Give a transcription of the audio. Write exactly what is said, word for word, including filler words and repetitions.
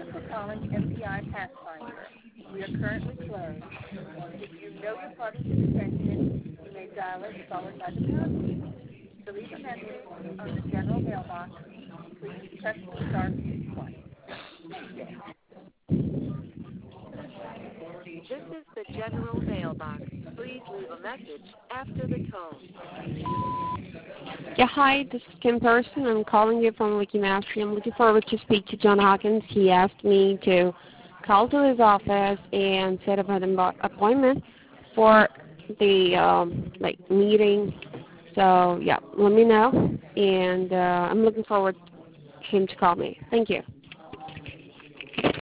for calling M P I Pathfinder. We are currently closed. If you know your party's extension, you may dial it followed by the pound key. To leave a message on the general mailbox, please press the star key twice. Thank you. This is the general mailbox. Please leave a message after the tone. Yeah, hi, this is Kim Person. I'm calling you from Wikimastry. I'm looking forward to speak to John Hawkins. He asked me to call to his office and set up an appointment for the um, like meeting. So yeah, let me know, and uh, I'm looking forward to him to call me. Thank you.